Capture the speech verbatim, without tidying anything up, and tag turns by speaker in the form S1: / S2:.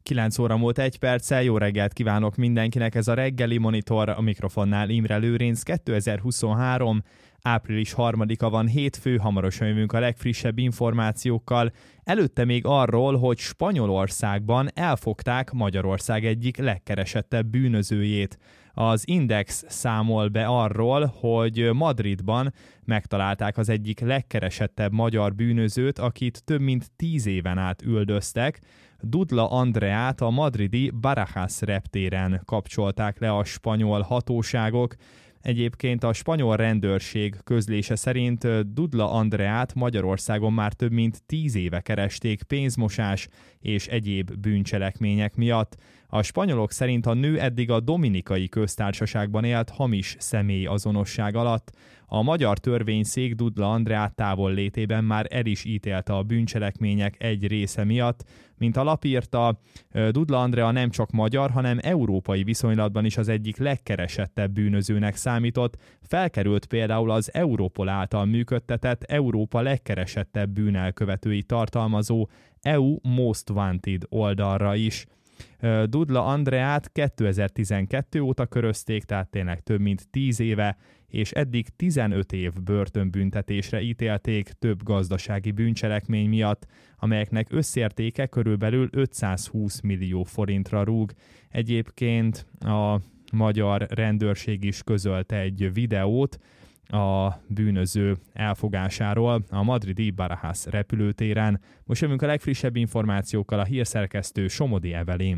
S1: kilenc óra múlt egy perccel, jó reggelt kívánok mindenkinek, ez a reggeli monitor, a mikrofonnál Imre Lőrinc. kétezer-huszonhárom. április harmadika van, hétfő, hamarosan jövünk a legfrissebb információkkal. Előtte még arról, hogy Spanyolországban elfogták Magyarország egyik legkeresettebb bűnözőjét. Az Index számol be arról, hogy Madridban megtalálták az egyik legkeresettebb magyar bűnözőt, akit több mint tíz éven át üldöztek. Dudla Andreát a madridi Barajas reptéren kapcsolták le a spanyol hatóságok. Egyébként a spanyol rendőrség közlése szerint Dudla Andreát Magyarországon már több mint tíz éve keresték pénzmosás és egyéb bűncselekmények miatt. A spanyolok szerint a nő eddig a Dominikai Köztársaságban élt hamis személy azonosság alatt. A magyar törvényszék Dudla Andreát távollétében már el is ítélte a bűncselekmények egy része miatt. Mint a lap írta, Dudla Andrea nem csak magyar, hanem európai viszonylatban is az egyik legkeresettebb bűnözőnek számított. Felkerült például az Europol által működtetett Európa legkeresettebb bűnelkövetői tartalmazó E U Most Wanted oldalra is. Dudla Andreát kétezer-tizenkettő óta körözték, tehát tényleg több mint tíz éve, és eddig tizenöt év börtönbüntetésre ítélték több gazdasági bűncselekmény miatt, amelyeknek összértéke körülbelül ötszázhúsz millió forintra rúg. Egyébként a magyar rendőrség is közölte egy videót a bűnöző elfogásáról a madridi Barajas repülőtéren. Most jövünk a legfrissebb információkkal, a hírszerkesztő Somodi Evelyn.